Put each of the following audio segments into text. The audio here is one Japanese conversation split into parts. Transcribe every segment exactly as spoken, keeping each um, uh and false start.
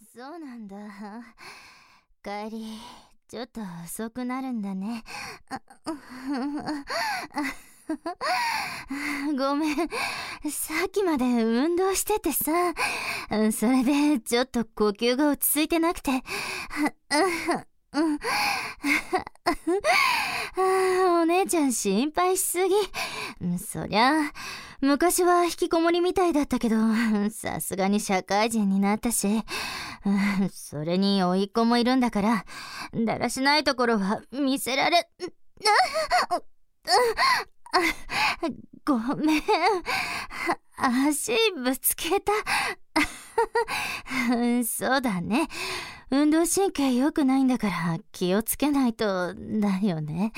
そうなんだ。帰りちょっと遅くなるんだね。ごめん、さっきまで運動しててさ、それでちょっと呼吸が落ち着いてなくて。お姉ちゃん心配しすぎ。そりゃ昔は引きこもりみたいだったけど、さすがに社会人になったし、それに甥っ子もいるんだから、だらしないところは見せられごめん、足ぶつけた。そうだね、運動神経良くないんだから気をつけないとだよね。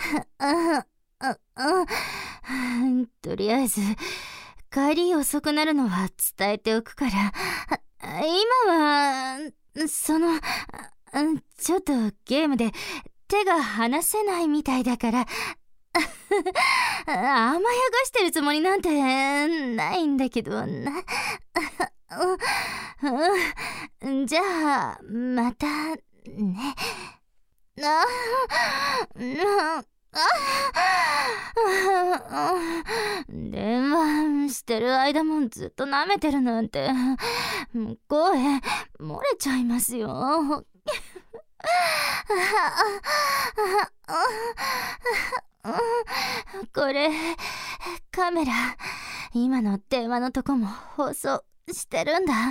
とりあえず帰り遅くなるのは伝えておくから、今はそのちょっとゲームで手が離せないみたいだから、甘やかしてるつもりなんてないんだけどな。じゃあまたね。あ電話してる間もずっと舐めてるなんて、声漏れちゃいますよ。これカメラ今の電話のとこも放送してるんだ。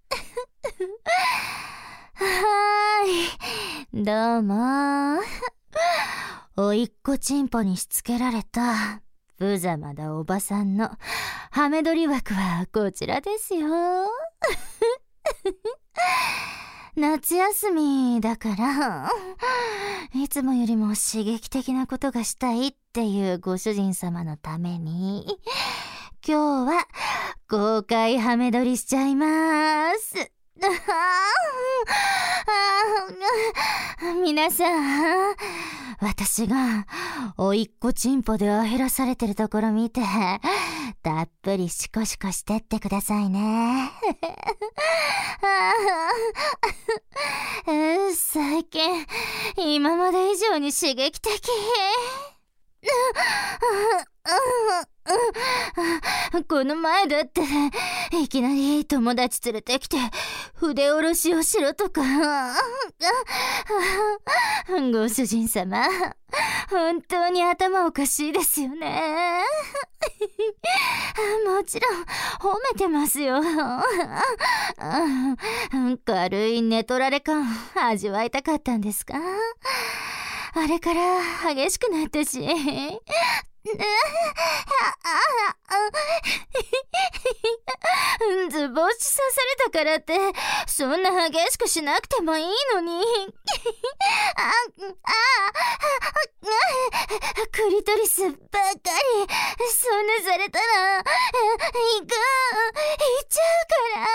はーい、どうも。おいっ子ちんぽにしつけられた無様なおばさんのハメ撮り枠はこちらですよ。夏休みだからいつもよりも刺激的なことがしたいっていうご主人様のために、今日は公開ハメ撮りしちゃいます。皆さん、私がおいっ子ちんぽであへらされてるところ見て、たっぷりシコシコしてってくださいね。最近今まで以上に刺激的。この前だっていきなり友達連れてきて筆下ろしをしろとか。ご主人様、本当に頭おかしいですよね。もちろん褒めてますよ。軽い寝取られ感味わいたかったんですか？あれから激しくなったし。図星刺されたからってそんな激しくしなくてもいいのに。ああクリトリスばっかりそんなされたら行く行っちゃうから。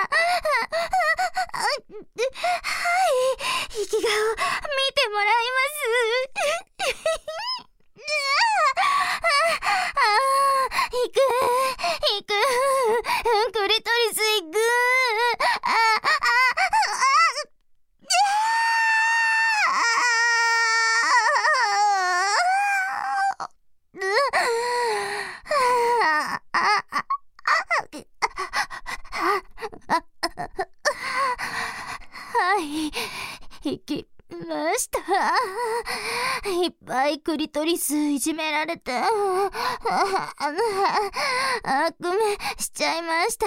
はい、息顔見てもらいます。行く行くクリトリス行く。あはい、行きました。いっぱいクリトリスいじめられて悪夢しちゃいました。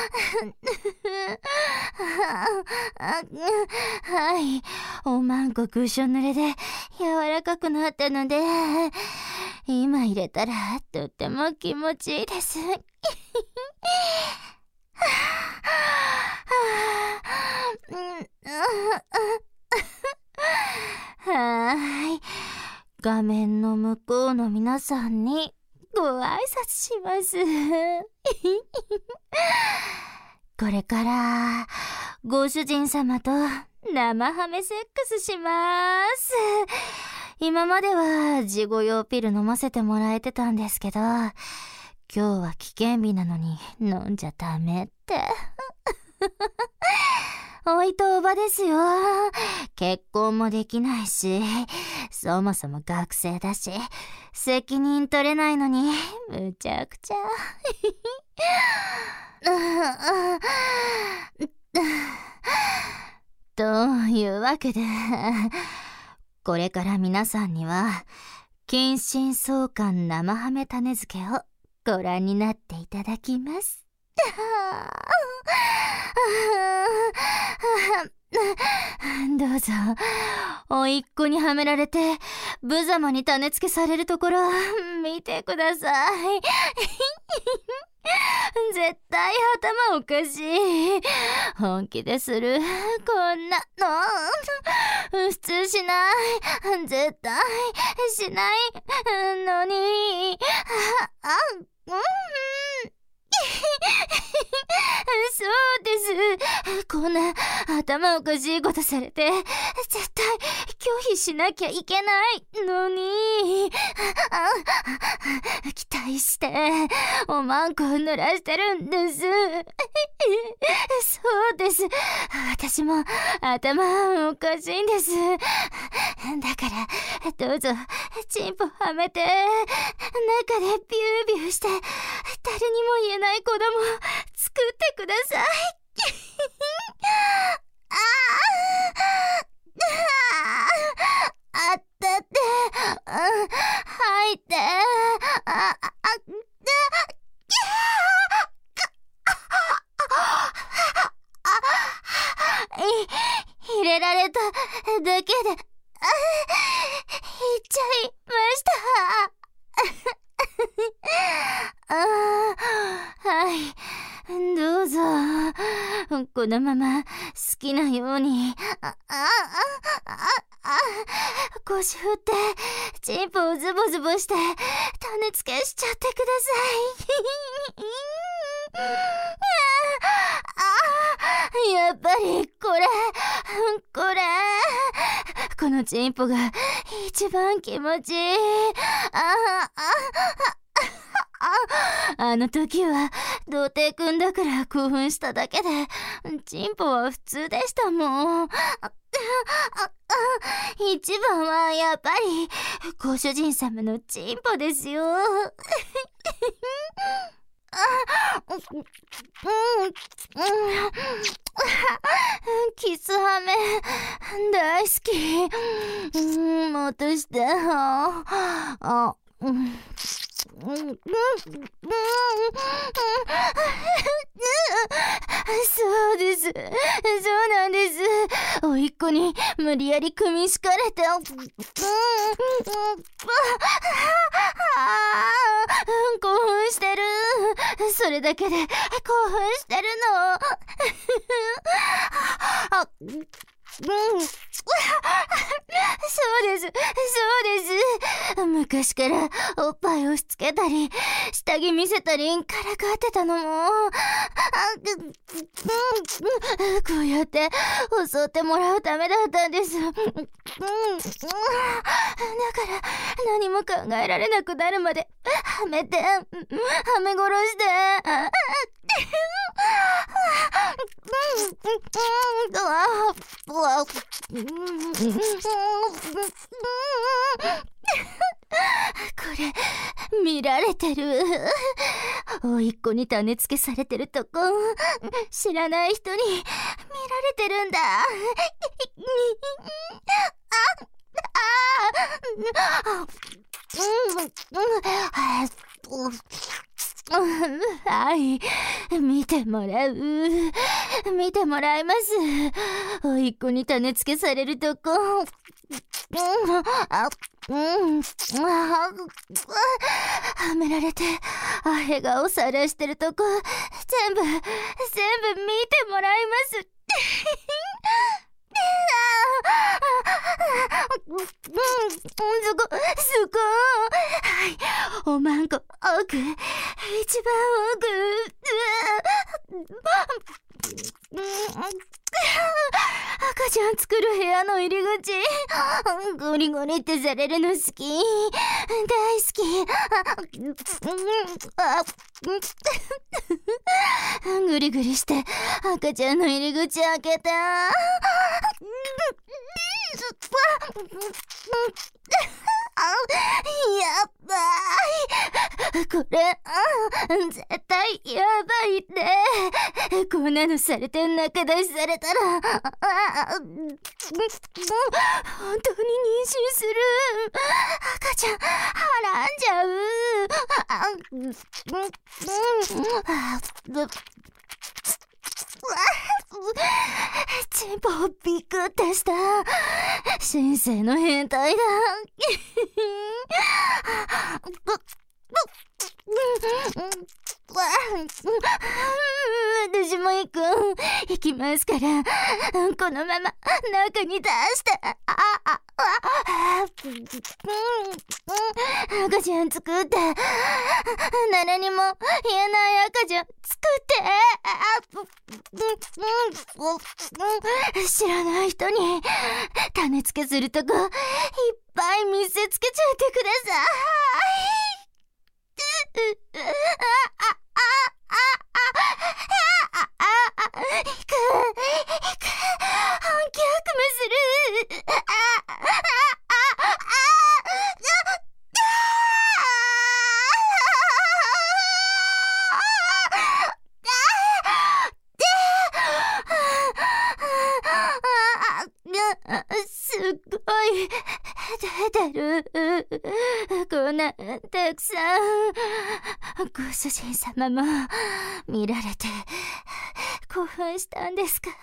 はい、おまんこクッション濡れで柔らかくなったので今入れたらとっても気持ちいいです。はーい、画面の向こうの皆さんにご挨拶します。これからご主人様と生ハメセックスします。今までは事後用ピル飲ませてもらえてたんですけど、今日は危険日なのに飲んじゃダメって。 おいとおばですよ。結婚もできないし、そもそも学生だし、責任取れないのに、むちゃくちゃ。というわけで、これから皆さんには、近親相関生ハメ種付けをご覧になっていただきます。どうぞ、おいっ子にはめられて無様に種付けされるところ見てください。絶対頭おかしい。本気でするこんなの普通しない。絶対しないのに。あ、あ、うん。そうです。こんな頭おかしいことされて絶対拒否しなきゃいけないのに、期待しておまんこ濡らしてるんです。そうです。私も頭おかしいんです。だからどうぞチンポはめて中でビュービューして誰にも言えない子供作ってください。ああ、あったって、吐いて、あ、あ、入れられただけで、いっちゃいました。ああ、はい、どうぞこのまま好きなように、あああああ腰振ってチンポをズボズボして種付けしちゃってください。あ、やっぱりこれこれこのチンポが一番気持ちいい。ああああの時は童貞くんだから興奮しただけでチンポは普通でしたもん。一番はやっぱりご主人様のチンポですよ。キスハメ大好き。うん、もっとしてあ、うん、そうです、そうなんです。おいっ子に無理やり組み敷かれて、興奮してる。それだけで興奮してるの。うん、そうです、そうです。昔からおっぱい押し付けたり下着見せたりからかってたのも、こうやって襲ってもらうためだったんです。だから何も考えられなくなるまではめてはめ殺してこれ見られてる。おいっ子に種付けされてるとこ知らない人に見られてるんだ。はい、見てもらう見てもらいます。おいっ子に種付けされるとこ、あ、うん、はめられてあへ顔さらしてるとこ全部全部見てもらいます。そこそこ、はい、おまんこ奥、一番奥、赤ちちゃん作る部屋の入り口、ゴリゴリってされるの好き、大好き。グリグリして赤ちゃんの入り口開けた。やばい、これ絶対やばいって。こんなのされて中出しされたら本当に妊娠する。赤ちゃんはらんじゃう。チンポをビクってした。神聖の変態だ。私も行く行きますから、このまま中に出して。あああ赤ちゃん作って、誰にも言えない赤ちゃん作って。知らない人に種付けするとこいっぱい見せつけちゃってください。すっごい出てる。こんなたくさん。ご主人様も見られて興奮したんですか？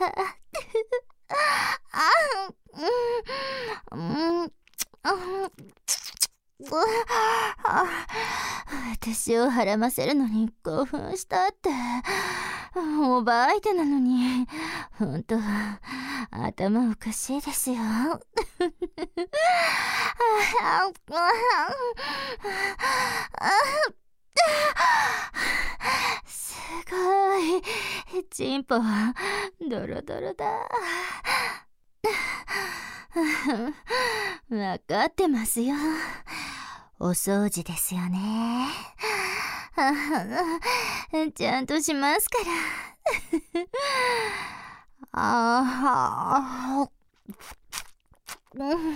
あ、うん、うん、私をはらませるのに興奮したって。おば相手なのにほんと頭おかしいですよ。すごい、チンポドロドロだ。わかってますよ。お掃除ですよね。ちゃんとしますから。ああ、うん、うん、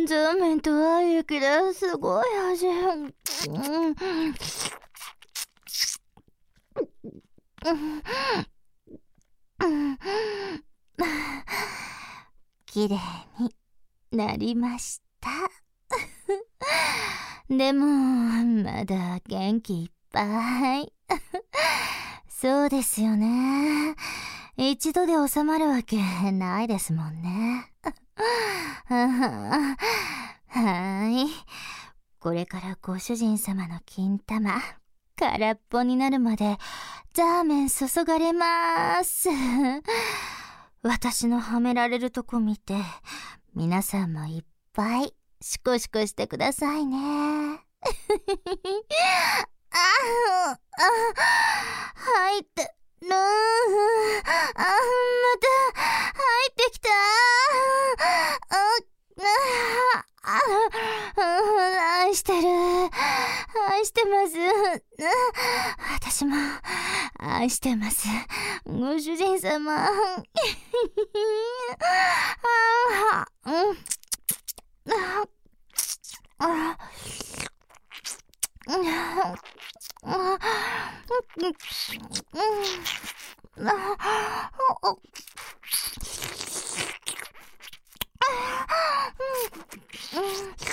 ザーメンとはいいけどすごい味。うんきれいになりました。でもまだ元気いっぱい。そうですよね。一度で収まるわけないですもんね。はい。これからご主人様の金玉空っぽになるまでザーメン注がれます。私のはめられるとこ見て皆さんもいっぱいシコシコしてくださいね。ああ、入ってる。あ、また入ってきた。あ、愛してる。愛してます。私も愛してます。ご主人様。ああ、うん。ああ